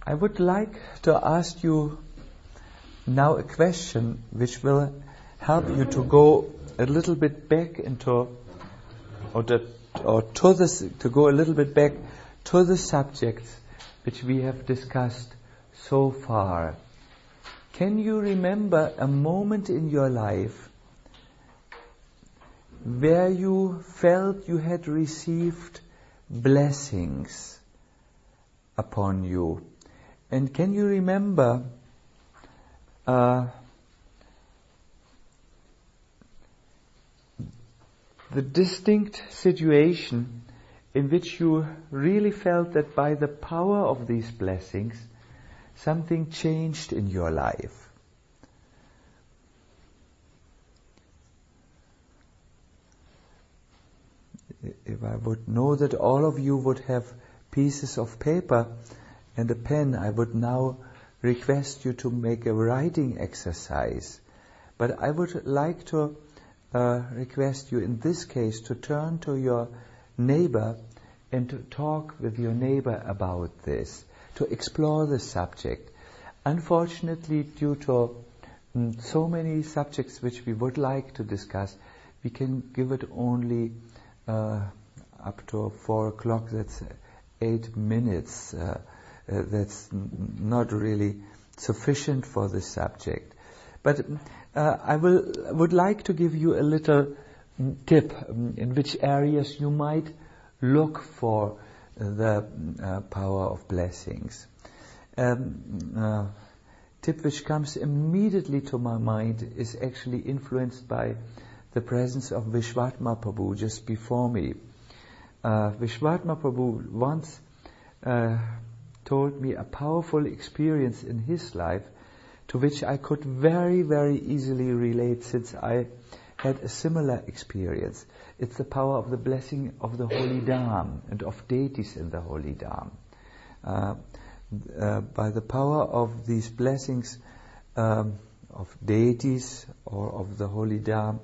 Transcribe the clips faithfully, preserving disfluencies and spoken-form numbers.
I would like to ask you now a question which will help you to go a little bit back into, or, the, or to this, to go a little bit back to the subjects which we have discussed so far. Can you remember a moment in your life where you felt you had received blessings upon you? And can you remember uh, the distinct situation in which you really felt that by the power of these blessings, something changed in your life? If I would know that all of you would have pieces of paper and a pen, I would now request you to make a writing exercise. But I would like to uh, request you in this case to turn to your neighbor and to talk with your neighbor about this, to explore the subject. Unfortunately, due to mm, so many subjects which we would like to discuss, we can give it only uh, up to four o'clock. That's eight minutes. Uh, uh, that's n- not really sufficient for this subject. But uh, I will would like to give you a little mm, tip um, in which areas you might look for the uh, power of blessings. Um, uh, tip which comes immediately to my mind is actually influenced by the presence of Vishwatma Prabhu just before me. Uh, Vishwatma Prabhu once uh, told me a powerful experience in his life to which I could very, very easily relate, since I had a similar experience. It's the power of the blessing of the Holy Dham and of deities in the Holy Dham. Uh, uh, by the power of these blessings um, of deities or of the Holy Dham,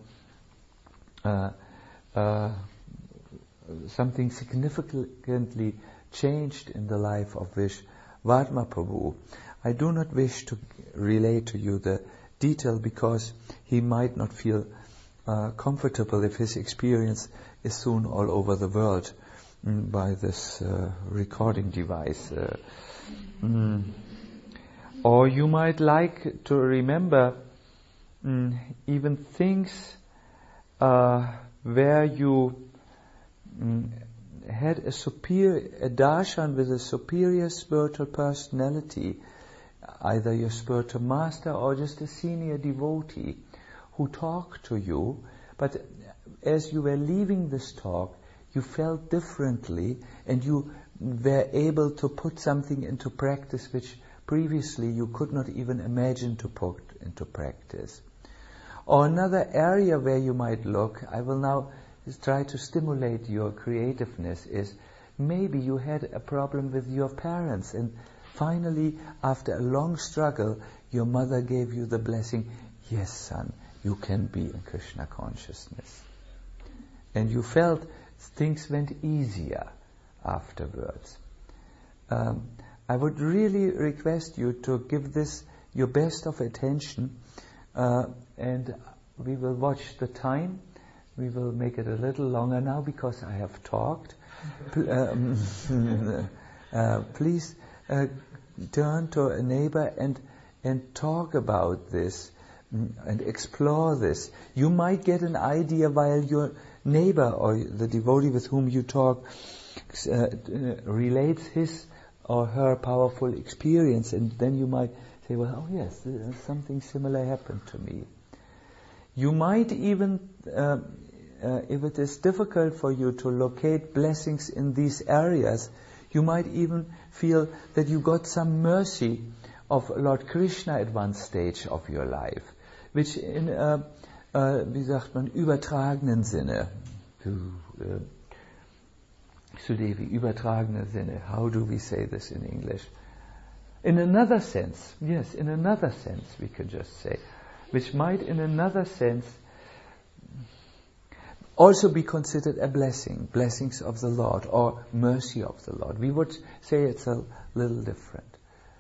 uh, uh, something significantly changed in the life of Vishwatma Prabhu. I do not wish to relate to you the detail because he might not feel uh, comfortable if his experience is soon all over the world mm, by this uh, recording device. Uh, mm. Or you might like to remember mm, even things uh, where you mm, had a superior, a darshan with a superior spiritual personality, either your spiritual master or just a senior devotee who talked to you, but as you were leaving this talk, you felt differently and you were able to put something into practice which previously you could not even imagine to put into practice. Or another area where you might look, I will now try to stimulate your creativeness, is maybe you had a problem with your parents and finally, after a long struggle, your mother gave you the blessing, yes son, you can be in Krishna consciousness. And you felt things went easier afterwards. Um, I would really request you to give this your best of attention, uh, and we will watch the time. We will make it a little longer now because I have talked. P- um, uh, please uh, turn to a neighbor and and talk about this and explore this. You might get an idea while your neighbor or the devotee with whom you talk uh, uh, relates his or her powerful experience, and then you might say, well, oh yes, something similar happened to me. You might even, uh, uh, if it is difficult for you to locate blessings in these areas, you might even feel that you got some mercy of Lord Krishna at one stage of your life, which in, uh, uh, wie sagt man, übertragenen Sinne, uh, Sudevi, übertragenen Sinne, how do we say this in English? In another sense, yes, in another sense we could just say, which might in another sense also be considered a blessing, blessings of the Lord or mercy of the Lord. We would say it's a little different.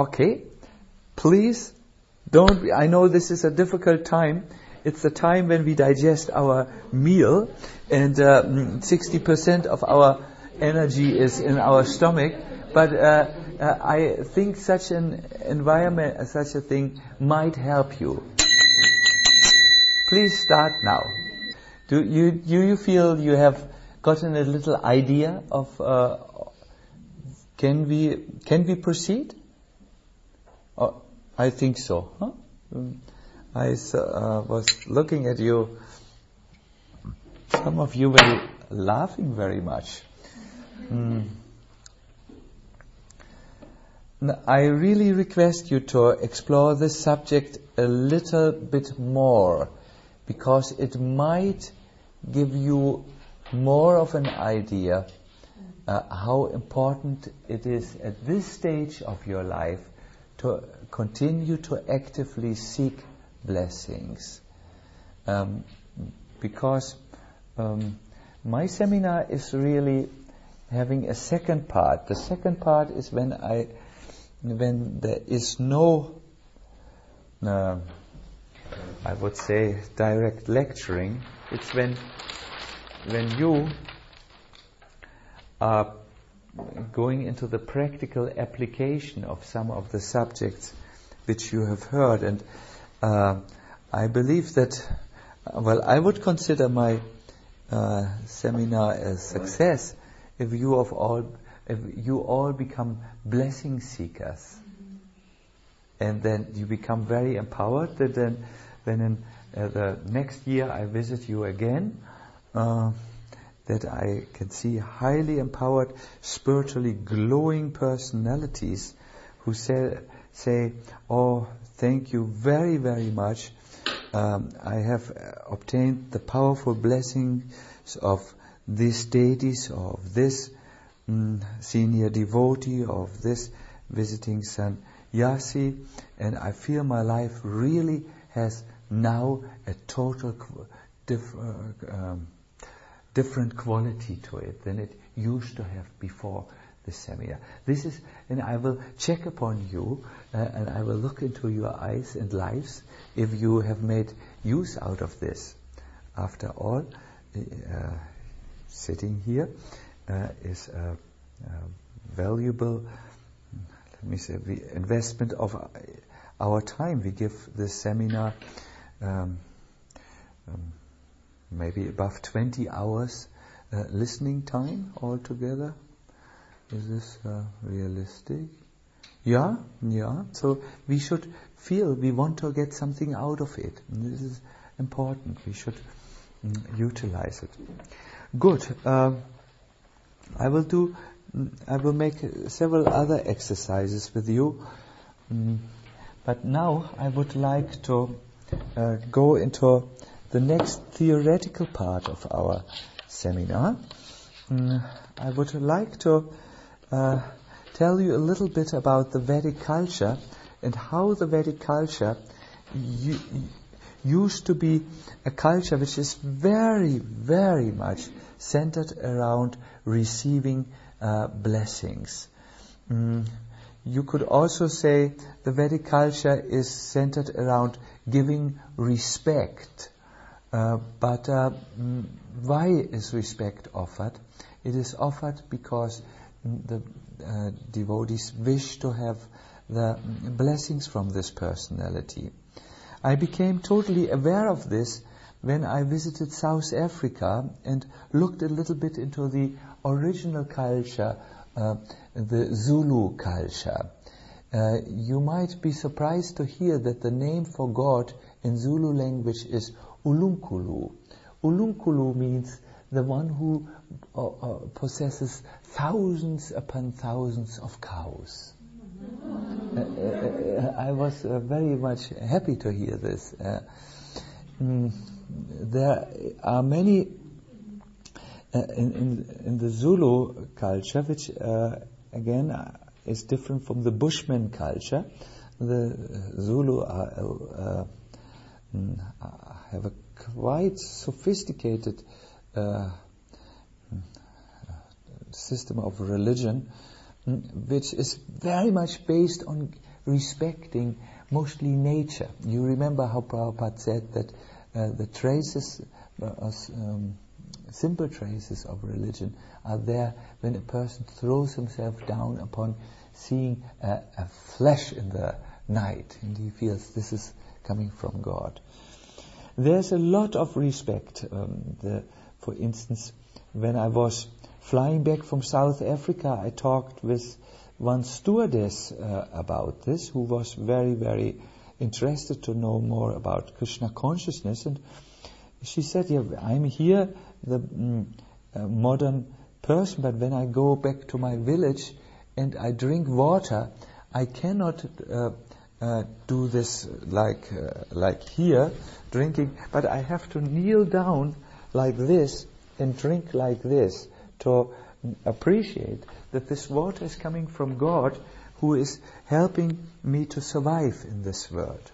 Okay, please don't, I know this is a difficult time. It's the time when we digest our meal, and uh, sixty percent of our energy is in our stomach. But uh, uh, I think such an environment, uh, such a thing might help you. Please start now. Do you do you feel you have gotten a little idea of? Uh, can we can we proceed? Oh, I think so. Huh? Um, I uh, was looking at you. Some of you were laughing very much. Mm. I really request you to explore this subject a little bit more, because it might give you more of an idea uh, how important it is at this stage of your life to continue to actively seek blessings. Um, because um, my seminar is really having a second part. The second part is when I when there is no, uh, I would say, direct lecturing. It's when when you are going into the practical application of some of the subjects which you have heard. And uh, I believe that, well, I would consider my uh, seminar a success if you of all if you all become blessing seekers, and then you become very empowered. That then, then in uh, the next year I visit you again, uh, that I can see highly empowered, spiritually glowing personalities who say, say, "Oh, thank you very, very much. Um, I have obtained the powerful blessings of these deities, of this Mm, senior devotee, of this visiting sannyasi, and I feel my life really has now a total qu- diff- uh, um, different quality to it than it used to have before the seminar." This is, and I will check upon you, uh, and I will look into your eyes and lives if you have made use out of this. After all, uh, sitting here Uh, is a, a valuable, let me say, the investment of our time. We give this seminar um, um, maybe above twenty hours uh, listening time altogether. Is this uh, realistic? Yeah, yeah. So we should feel we want to get something out of it. And this is important. We should mm, utilize it. Good. Um, I will do, I will make several other exercises with you, um, but now I would like to uh, go into the next theoretical part of our seminar. Um, I would like to uh, tell you a little bit about the Vedic culture and how the Vedic culture u- used to be a culture which is very, very much centered around receiving uh, blessings. Mm. You could also say the Vedic culture is centered around giving respect. Uh, but uh, mm, why is respect offered? It is offered because the uh, devotees wish to have the blessings from this personality. I became totally aware of this when I visited South Africa and looked a little bit into the original culture, uh, the Zulu culture. Uh, you might be surprised to hear that the name for God in Zulu language is Ulunkulu. Ulunkulu means the one who uh, uh, possesses thousands upon thousands of cows. Uh, uh, I was uh, very much happy to hear this. Uh, mm, there are many uh, in, in, in the Zulu culture, which uh, again uh, is different from the Bushman culture. The Zulu are, uh, mm, have a quite sophisticated uh, system of religion, which is very much based on respecting mostly nature. You remember how Prabhupada said that uh, the traces, uh, um, simple traces of religion are there when a person throws himself down upon seeing a, a flash in the night and he feels this is coming from God. There's a lot of respect. Um, the, for instance, when I was flying back from South Africa, I talked with one stewardess uh, about this, who was very, very interested to know more about Krishna consciousness. And she said, yeah, I'm here, the mm, uh, modern person, but when I go back to my village and I drink water, I cannot uh, uh, do this like uh, like here, drinking, but I have to kneel down like this and drink like this to appreciate that this water is coming from God, who is helping me to survive in this world.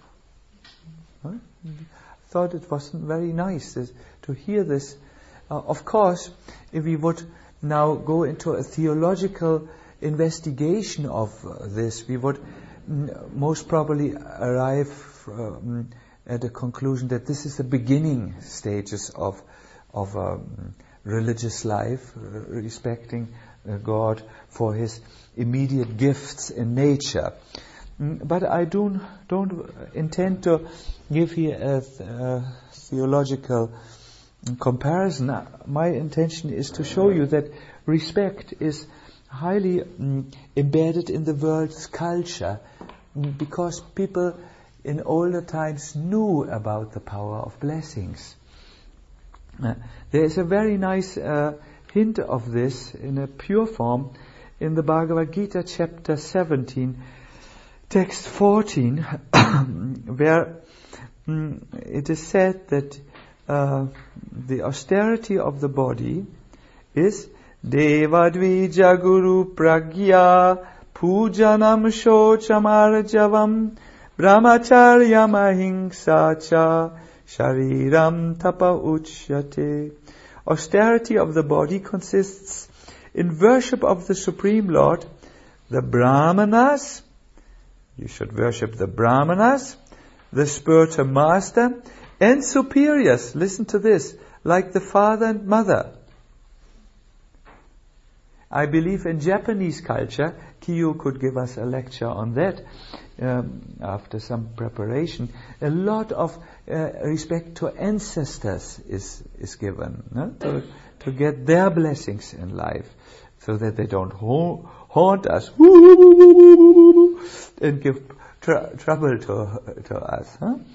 Huh? I thought it was very nice this, to hear this. Uh, of course, if we would now go into a theological investigation of uh, this, we would mm, most probably arrive um, at a conclusion that this is the beginning stages of of um, religious life, uh, respecting uh, God for His immediate gifts in nature. Mm, but I don't don't intend to give here a, th- a theological comparison. My intention is to show you that respect is highly mm, embedded in the world's culture, mm, because people in older times knew about the power of blessings. Uh, there is a very nice uh, hint of this in a pure form in the Bhagavad Gita chapter seventeen, text fourteen, where mm, it is said that uh, the austerity of the body is Deva Dvija Guru Pragya Pujanam Shochamarjavam Brahmacharya Mahingsa Cha Shariram Tapa Uchyate. Austerity of the body consists in worship of the Supreme Lord, the Brahmanas. You should worship the Brahmanas, the spiritual master, and superiors. Listen to this, like the father and mother. I believe in Japanese culture, Kiyo could give us a lecture on that um, after some preparation. A lot of uh, respect to ancestors is is given, no? to, to get their blessings in life, so that they don't ha- haunt us and give tr- trouble to to us.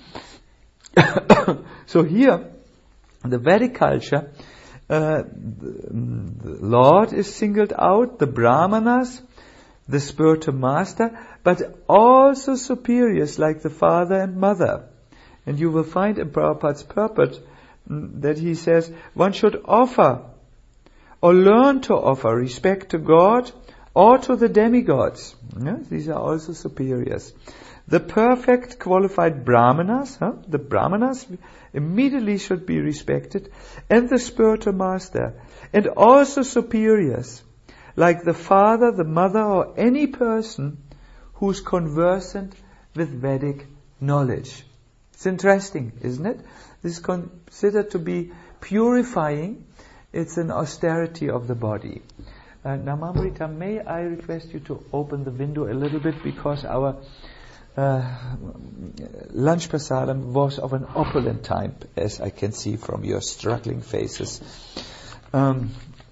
Huh? So here, the Vedic culture, Uh, the Lord is singled out, the Brahmanas, the spiritual master, but also superiors like the father and mother. And you will find in Prabhupada's purport mm, that he says one should offer or learn to offer respect to God or to the demigods. Yeah? These are also superiors. The perfect qualified Brahmanas, huh? the Brahmanas immediately should be respected, and the spiritual master, and also superiors, like the father, the mother, or any person who's conversant with Vedic knowledge. It's interesting, isn't it? This is considered to be purifying. It's an austerity of the body. Uh, Namamrita, may I request you to open the window a little bit, because our Uh, lunch prasadam was of an opulent type, as I can see from your struggling faces. Um,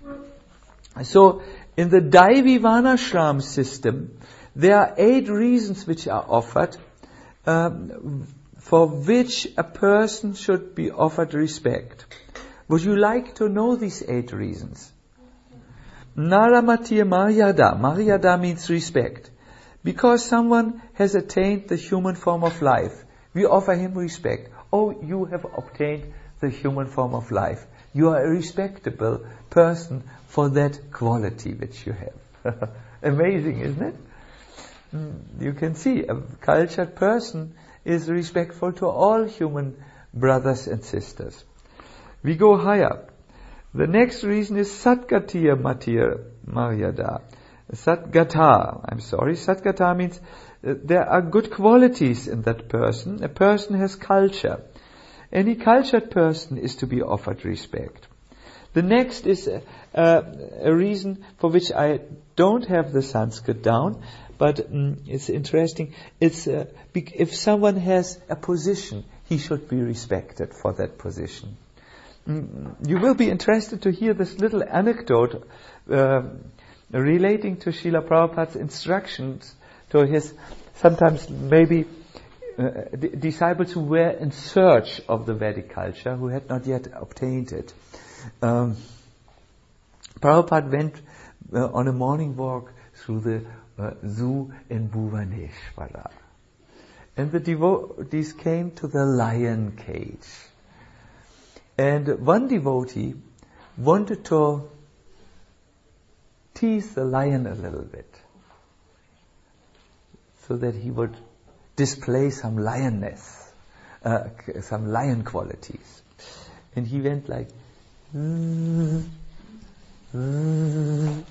so, in the Daivi Varnashram system, there are eight reasons which are offered, um, for which a person should be offered respect. Would you like to know these eight reasons? Naramatiya Maryada. Maryada means respect. Because someone has attained the human form of life, we offer him respect. Oh, you have obtained the human form of life. You are a respectable person for that quality which you have. Amazing, isn't it? You can see a cultured person is respectful to all human brothers and sisters. We go higher. The next reason is Satgatiya Matir Maryada. Satgata, I'm sorry, Satgata means uh, there are good qualities in that person. A person has culture. Any cultured person is to be offered respect. The next is a, a, a reason for which I don't have the Sanskrit down, but um, it's interesting. It's uh, if someone has a position, he should be respected for that position. Mm, you will be interested to hear this little anecdote uh, relating to Srila Prabhupada's instructions to his sometimes maybe uh, d- disciples who were in search of the Vedic culture, who had not yet obtained it. Um, Prabhupada went uh, on a morning walk through the uh, zoo in Bhuvaneshwara. And the devotees came to the lion cage. And one devotee wanted to tease the lion a little bit, so that he would display some lioness, uh, some lion qualities. And he went like, mm, mm,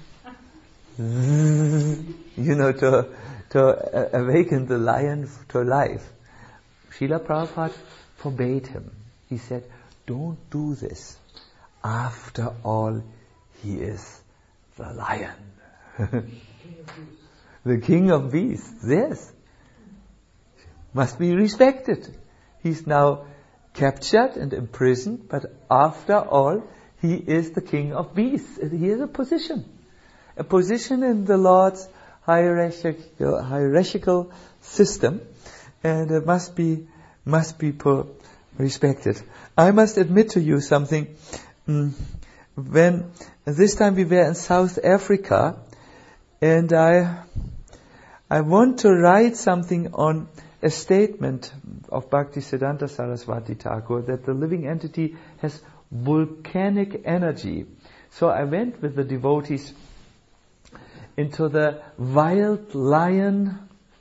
mm, you know, to, to awaken the lion to life. Srila Prabhupada forbade him. He said, don't do this. After all, he is the lion. The king of beasts, yes. Must be respected. He's now captured and imprisoned, but after all, he is the king of beasts. He has a position. A position in the Lord's hierarchical, hierarchical system, and it must be, must be respected. I must admit to you something. Mm, when this time we were in South Africa, and I, I want to write something on a statement of Bhaktisiddhanta Saraswati Thakur that the living entity has volcanic energy. So I went with the devotees into the wild lion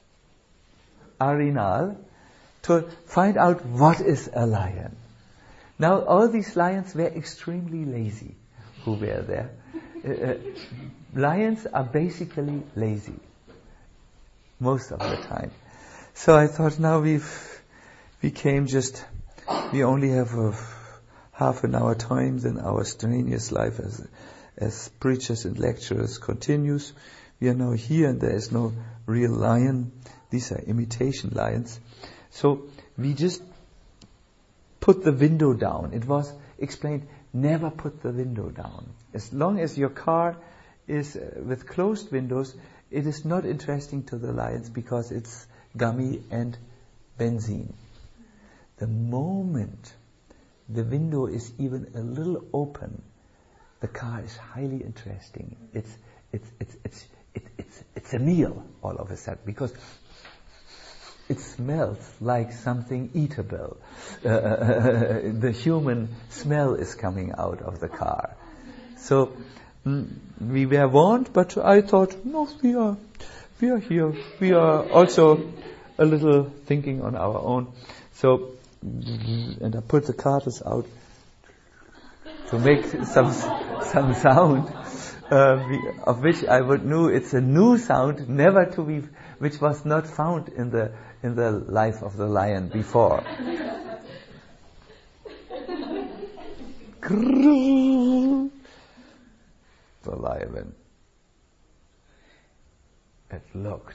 arenal to find out what is a lion. Now all these lions were extremely lazy who were there. Uh, uh, lions are basically lazy most of the time. So I thought, now we've we came just we only have a half an hour time, then our strenuous life as as preachers and lecturers continues. We are now here, and there is no real lion. These are imitation lions. So we just put the window down. It was explained, never put the window down. As long as your car is uh, with closed windows, it is not interesting to the lions because it's gummy and benzene. The moment the window is even a little open, the car is highly interesting. It's it's it's it's it, it's it's a meal all of a sudden, because it smells like something eatable. Uh, the human smell is coming out of the car. So mm, we were warned, but I thought, no, we are we are here. We are also a little thinking on our own. So, and I put the carters out to make some some sound, uh, we, of which I would know it's a new sound, never to be, which was not found in the in the life of the lion before. The lion, it looked.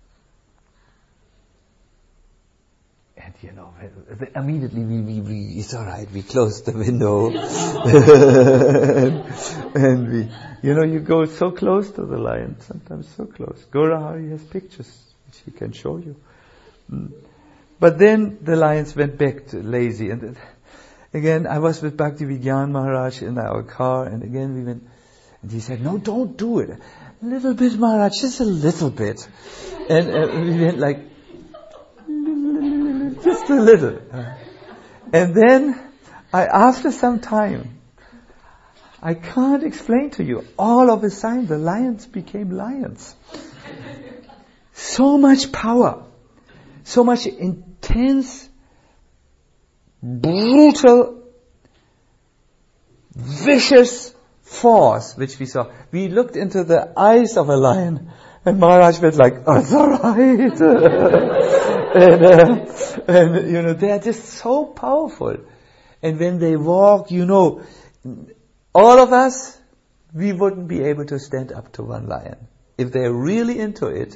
And you know, immediately we, we, we, it's all right, we closed the window. and, and we, you know, you go so close to the lion, sometimes so close. Gaurahari has pictures which he can show you. Mm. But then the lions went back to lazy. And again, I was with Bhakti Vigyan Maharaj in our car, and again we went, and he said, no, don't do it. A little bit, Maharaj, just a little bit. And uh, we went like, just a little. And then, I, after some time, I can't explain to you, all of a sudden the lions became lions. So much power, so much intense, brutal, vicious force which we saw. We looked into the eyes of a lion, And Maharaj felt like, oh, it's all right. and, uh, and, you know, they are just so powerful. And when they walk, you know, all of us, we wouldn't be able to stand up to one lion. If they're really into it,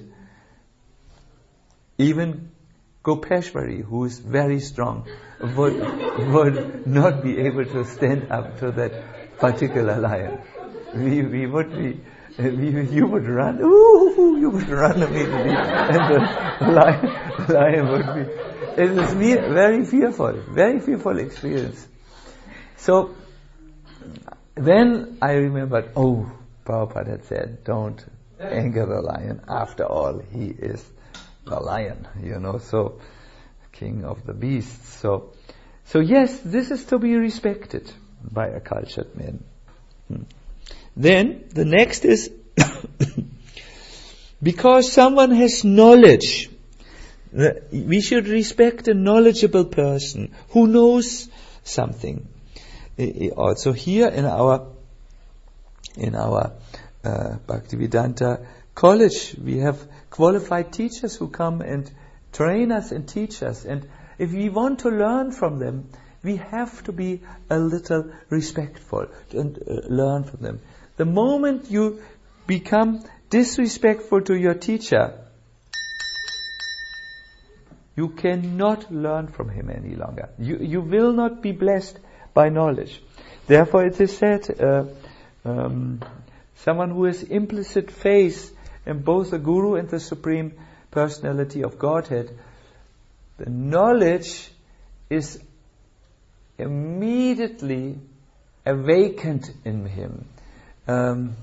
even Gopeshwari, who is very strong, would, would not be able to stand up to that particular lion. We, we would be, we, you would run, ooh, you would run immediately, and the lion, lion would be, it was very fearful, very fearful experience. So, then I remembered, oh, Prabhupada had said, don't anger the lion. After all, he is the lion, you know, so king of the beasts. So, so yes, this is to be respected by a cultured man. Hmm. Then the next is because someone has knowledge, we should respect a knowledgeable person who knows something. Also here in our in our uh, Bhaktivedanta college, we have qualified teachers who come and train us and teach us. And if we want to learn from them, we have to be a little respectful and uh, learn from them. The moment you become disrespectful to your teacher, you cannot learn from him any longer. You you will not be blessed by knowledge. Therefore it is said, uh, um, someone who has implicit faith in both the Guru and the Supreme Personality of Godhead, the knowledge is immediately awakened in him. Um,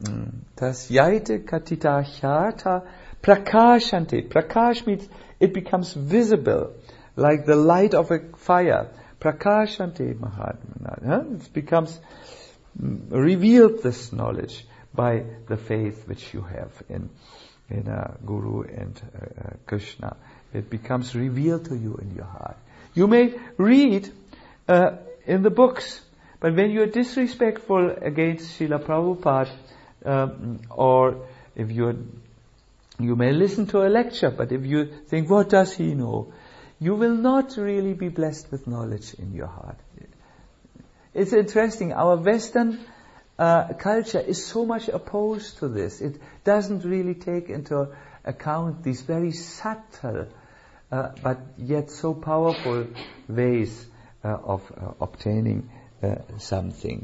Tasyaite katita hyata prakashante. Prakash means it becomes visible, like the light of a fire. Prakashante Mahatmana. It becomes mm, revealed, this knowledge, by the faith which you have in in uh, Guru and uh, uh, Krishna. It becomes revealed to you in your heart. You may read uh, in the books, but when you are disrespectful against Srila Prabhupada, um, or if you are, you may listen to a lecture, but if you think, what does he know? You will not really be blessed with knowledge in your heart. It's interesting, our Western uh, culture is so much opposed to this. It doesn't really take into account these very subtle, uh, but yet so powerful ways uh, of uh, obtaining uh, something.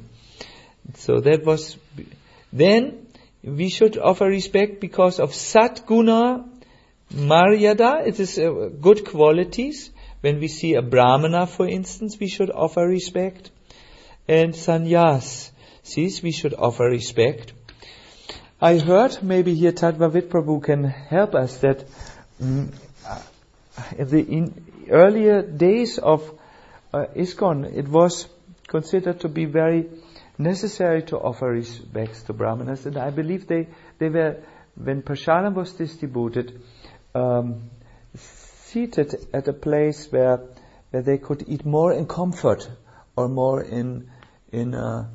So that was, then we should offer respect because of Sat Guna Maryada, it is uh, good qualities. When we see a Brahmana, for instance, we should offer respect. And sannyas, sees we should offer respect. I heard, maybe here Tadvavit Prabhu can help us, that mm, in the in earlier days of uh, ISKCON, it was considered to be very necessary to offer respects to Brahmanas. And I believe they, they were, when prasadam was distributed, Um, seated at a place where where they could eat more in comfort, or more in in uh,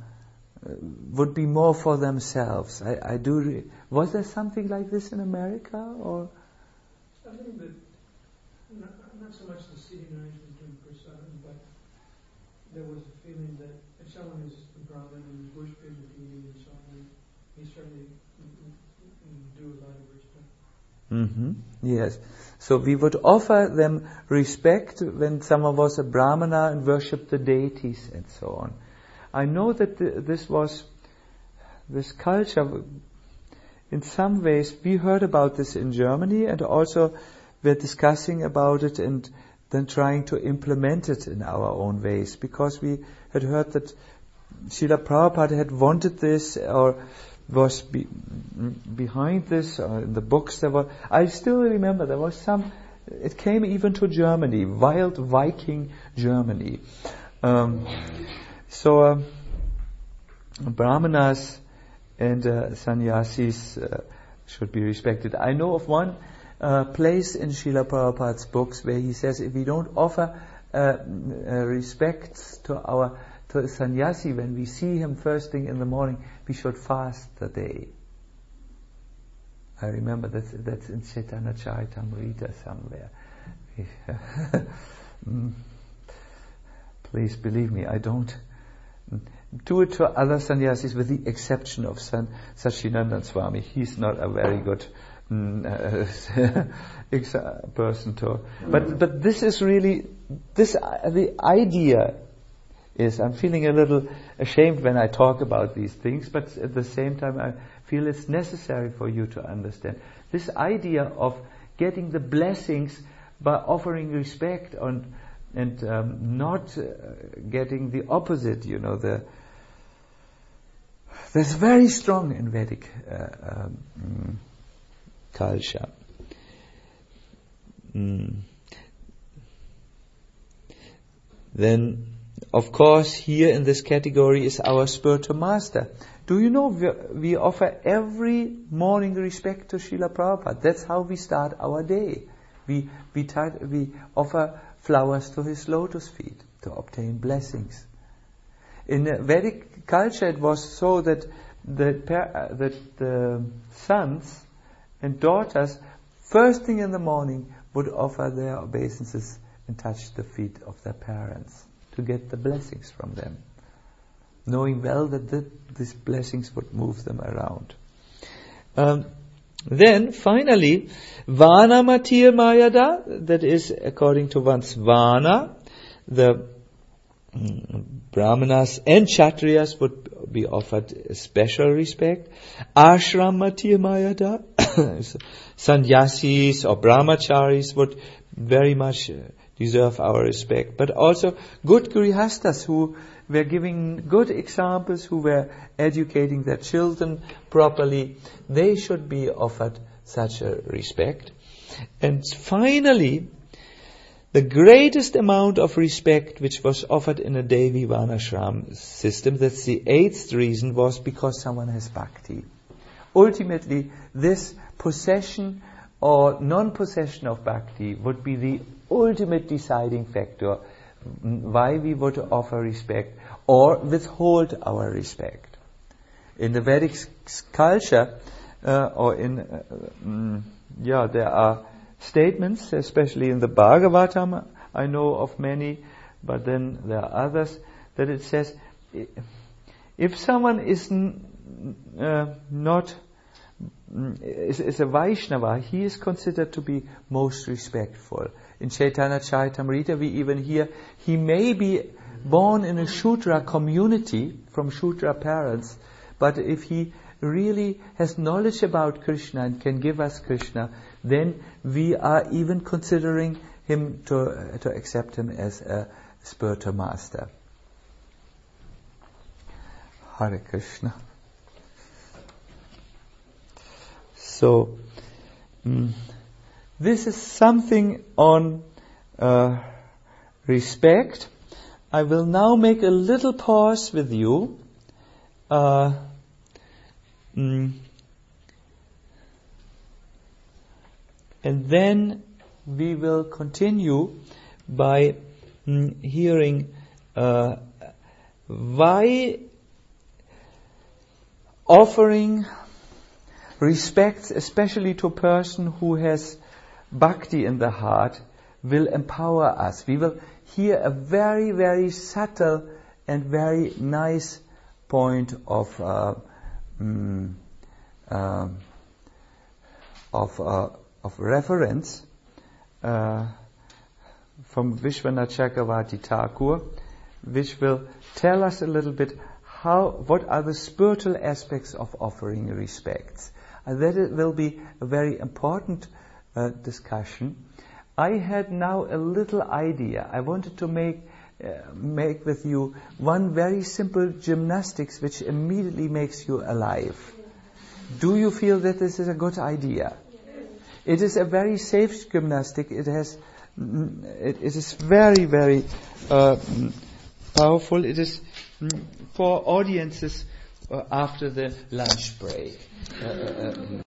would be more for themselves. I, I do. Re- was there something like this in America, or? I think that not, not so much the seating arrangement during prasadam, but there was a feeling that if someone is a Brahmin and is worshiping the deity and so on, he certainly do a lot of respect. Mm-hmm. Yes. So we would offer them respect when someone was a Brahmana and worshipped the deities and so on. I know that the, this was, this culture, in some ways, we heard about this in Germany, and also we're discussing about it and then trying to implement it in our own ways, because we had heard that Srila Prabhupada had wanted this, or was be, behind this, or in the books there were, I still remember there was some, it came even to Germany, wild Viking Germany. Um, so um, Brahmanas and uh, sannyasis uh, should be respected. I know of one uh, place in Srila Prabhupada's books where he says, if we don't offer uh, uh, respect to our to a sannyasi when we see him first thing in the morning, we should fast the day. I remember that that's in Chaitanya Charitamrita somewhere. mm. Please believe me, I don't do it to other sannyasis with the exception of San Sachinandan Swami. He's not a very good mm, uh, person to. But but this is really this uh, the idea is. I'm feeling a little ashamed when I talk about these things, but at the same time I feel it's necessary for you to understand this idea of getting the blessings by offering respect and and um, not uh, getting the opposite. You know the. That's very strong in Vedic uh, um, culture. Mm. Then, of course, here in this category is our spiritual master. Do you know we, we offer every morning respect to Srila Prabhupada? That's how we start our day. We we tar- we offer flowers to his lotus feet to obtain blessings. In uh, Vedic culture, it was so that the par- uh, that the sons and daughters, first thing in the morning, would offer their obeisances and touch the feet of their parents to get the blessings from them, knowing well that the, these blessings would move them around. Um, then, finally, Vana Matir Mayada, that is according to one's Vana, the Brahmanas and Kshatriyas would be offered special respect. Ashram Matir Mayada, Sannyasis or Brahmacharis would very much deserve our respect. But also good Grihastas who were giving good examples, who were educating their children properly, they should be offered such a respect. And finally, the greatest amount of respect which was offered in a Devi Varnashram system, that's the eighth reason, was because someone has bhakti. Ultimately, this possession or non-possession of bhakti would be the ultimate deciding factor why we would offer respect or withhold our respect. In the Vedic culture, uh, or in, uh, mm, yeah, there are statements, especially in the Bhagavatam, I know of many, but then there are others, that it says, if someone is n- uh, not, is, is a Vaishnava, he is considered to be most respectful. In Chaitanya Charitamrita, we even hear, he may be born in a Shudra community, from Shudra parents, but if he really has knowledge about Krishna and can give us Krishna, then we are even considering him to uh, to accept him as a spiritual master. Hare Krishna. So, mm, this is something on uh, respect. I will now make a little pause with you. Uh, mm, And then we will continue by mm, hearing uh, why offering respect, especially to a person who has bhakti in the heart, will empower us. We will hear a very, very subtle and very nice point of uh, mm, uh, of uh, of reference uh, from Vishwanath Chakravarti Thakur, which will tell us a little bit how, what are the spiritual aspects of offering respects. And that it will be a very important uh, discussion. I had now a little idea. I wanted to make uh, make with you one very simple gymnastics which immediately makes you alive. Do you feel that this is a good idea? It is a very safe gymnastic. It has, it, it is very, very uh, powerful. It is for audiences uh, after the lunch break. Uh, uh,